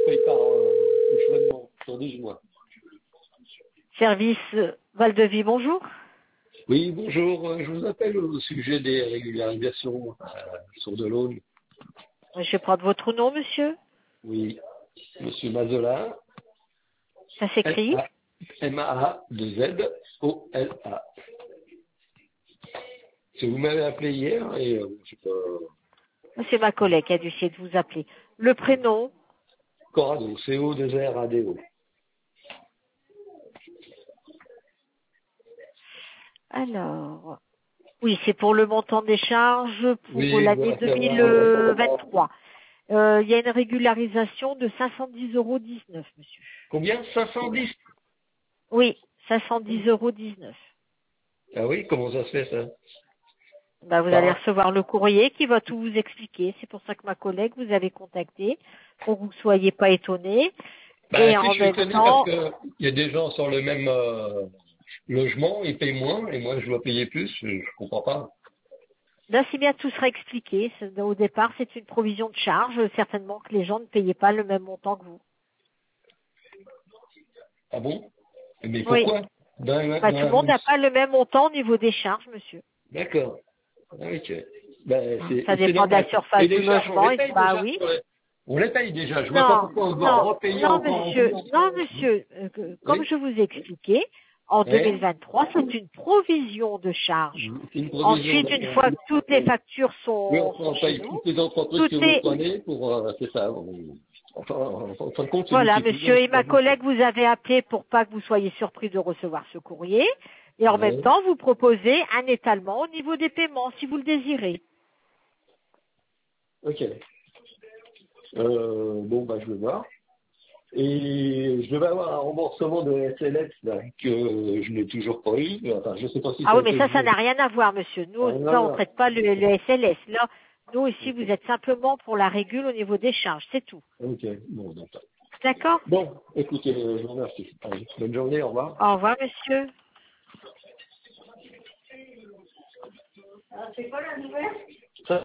je paye par échelonnement sur 12 mois. Service Val-de-Vie, bonjour. Oui, bonjour. Je vous appelle au sujet des régularisations sur de l'Aune. Je vais prendre votre nom, monsieur. Oui, Monsieur Mazola. Ça s'écrit M-A-A-2-Z-O-L-A. Si vous m'avez appelé hier et je sais pas. C'est ma collègue qui a dû essayer de vous appeler. Le prénom, Corrado, C-O-2-R-A-D-O. alors, oui, c'est pour le montant des charges pour Oui, je l'année voudrais savoir 2023. Il y a une régularisation de 510,19 €, monsieur. combien? 510. Oui, 510,19 €. Ah oui, comment ça se fait ça? Ben, vous allez recevoir le courrier qui va tout vous expliquer. C'est pour ça que ma collègue vous avait contacté, pour que vous ne soyez pas étonnés. Bah, Et si je en suis même étonné parce temps, que il y a des gens sur le même logement, ils payent moins et moi je dois payer plus, je comprends pas. là, c'est bien, tout sera expliqué. Au départ, c'est une provision de charge. Certainement que les gens ne payaient pas le même montant que vous. Ah bon? Mais Oui. pourquoi? Bah, tout le monde n'a pas le même montant au niveau des charges, monsieur. D'accord. Ah, ok. Ben, Ça c'est dépend de la normal. surface Et du les charges, on logement. les paye Bah déjà. oui. On les paye déjà. Je vois pas Non, pourquoi on doit non, repayer non, encore en plus. monsieur. Non, monsieur. Comme Oui. je vous ai expliqué, en Ouais. 2023, c'est une provision de charge. C'est une provision, Ensuite, une d'accord. fois que toutes les factures Oui, sont on chez paye nous, toutes les entreprises tout que vous est... prenez pour, c'est ça. Enfin, en fin de compte, c'est nous Voilà, qui payons, monsieur, et c'est pas ma vous. collègue vous avait appelé pour pas que vous soyez surpris de recevoir ce courrier. Et en même Ouais. temps, vous proposez un étalement au niveau des paiements, si vous le désirez. Ok. Bon, bah, je vais voir. Et je devais avoir un remboursement de SLS là, que je n'ai toujours pas eu. Enfin, je sais pas si Ah ça a oui, mais été ça joué. n'a rien à voir, monsieur. Nous, Ah, non, ça, on non. traite pas le SLS. Là, nous, ici, Ok, vous êtes simplement pour la régule au niveau des charges, c'est tout. ok. Bon, d'accord. D'accord? Bon, écoutez, je vous remercie. Allez, bonne journée, au revoir. Au revoir, monsieur. C'est quoi la nouvelle?